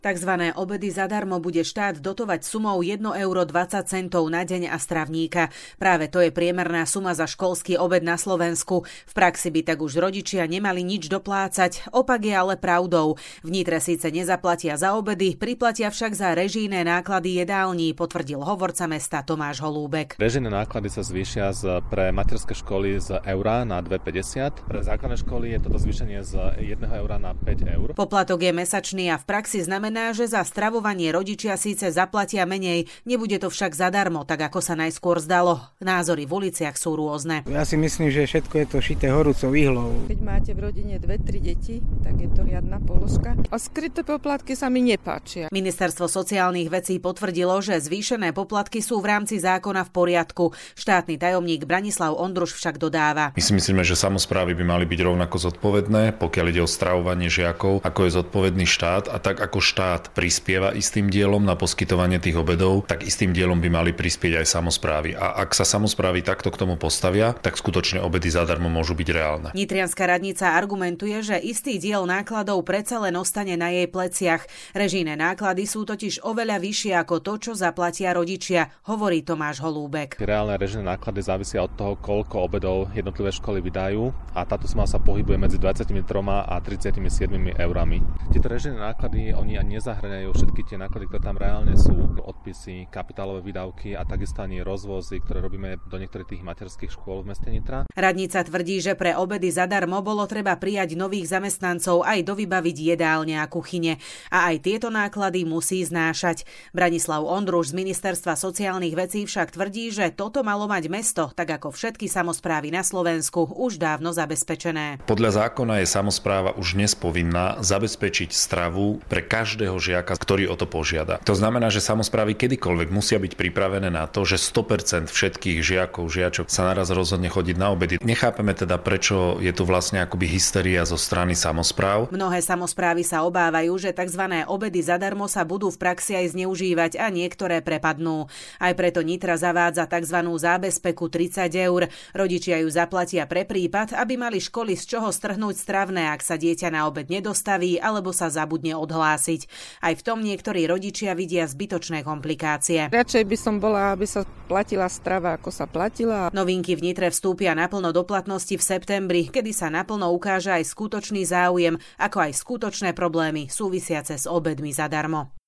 Takzvané obedy zadarmo bude štát dotovať sumou 1,20 € na deň a stravníka. Práve to je priemerná suma za školský obed na Slovensku. V praxi by tak už rodičia nemali nič doplácať. Opak je ale pravdou. V Nitre síce nezaplatia za obedy, priplatia však za režijné náklady jedální, potvrdil hovorca mesta Tomáš Holúbek. Režijné náklady sa zvýšia pre materské školy z eura na 2,50. Pre základné školy je toto zvýšenie z 1 € na 5 €. Poplatok je mesačný a v praxi znamená, že za stravovanie rodičia síce zaplatia menej, nebude to však zadarmo, tak ako sa najskôr zdalo. Názory v uliciach sú rôzne. Ja si myslím, že všetko je to šité horúcou ihlou. Keď máte v rodine 2-3 deti, tak je to riadna položka. A skryté poplatky sa mi nepáčia. Ministerstvo sociálnych vecí potvrdilo, že zvýšené poplatky sú v rámci zákona v poriadku. Štátny tajomník Branislav Ondruš však dodáva. My si myslíme, že samosprávy by mali byť rovnako zodpovedné, pokiaľ ide o stravovanie žiakov, ako je zodpovedný štát, a tak ako štát prispieva istým dielom na poskytovanie tých obedov, tak istým dielom by mali prispieť aj samosprávy. A ak sa samosprávy takto k tomu postavia, tak skutočne obedy zadarmo môžu byť reálne. Nitrianska radnica argumentuje, že istý diel nákladov predsa len ostane na jej pleciach. Režijné náklady sú totiž oveľa vyššie ako to, čo zaplatia rodičia, hovorí Tomáš Holúbek. Reálne režijné náklady závisia od toho, koľko obedov jednotlivé školy vydajú, a táto suma sa pohybuje medzi 23 a 37 eurami. Tieto režijné náklady oni ani nezahŕňajú všetky tie náklady, ktoré tam reálne sú, odpisy, kapitálové výdavky a takisto ani rozvozy, ktoré robíme do niektorých tých materských škôl v meste Nitra. Radnica tvrdí, že pre obedy zadarmo bolo treba prijať nových zamestnancov aj dovybaviť jedálne a kuchyne. A aj tieto náklady musí znášať. Branislav Ondruš z Ministerstva sociálnych vecí však tvrdí, že toto malo mať mesto, tak ako všetky samosprávy na Slovensku, už dávno zabezpečené. Podľa zákona je samospráva už dnes povinná zabezpečiť stravu pre každého žiaka, ktorý o to požiada. To znamená, že samosprávy kedykoľvek musia byť pripravené na to, že 100% všetkých žiačok sa naraz rozhodne chodiť na obedy. Nechápeme teda, prečo je tu vlastne akoby hysteria zo strany samospráv. Mnohé samosprávy sa obávajú, že tzv. Obedy zadarmo sa budú v praxi aj zneužívať a niektoré prepadnú. Aj preto Nitra zavádza tzv. Zábezpeku 30 €. Rodičia ju zaplatia pre prípad, aby mali školy z čoho strhnúť stravné, ak sa dieťa na obed nedostaví alebo sa zabudne odhlásiť. Aj v tom niektorí rodičia vidia zbytočné komplikácie. Radšej by som bola, aby sa platila strava, ako sa platila. Novinky v Nitre vstúpia naplno do platnosti v septembri, kedy sa naplno ukáže aj skutočný záujem, ako aj skutočné problémy súvisiace s obedmi zadarmo.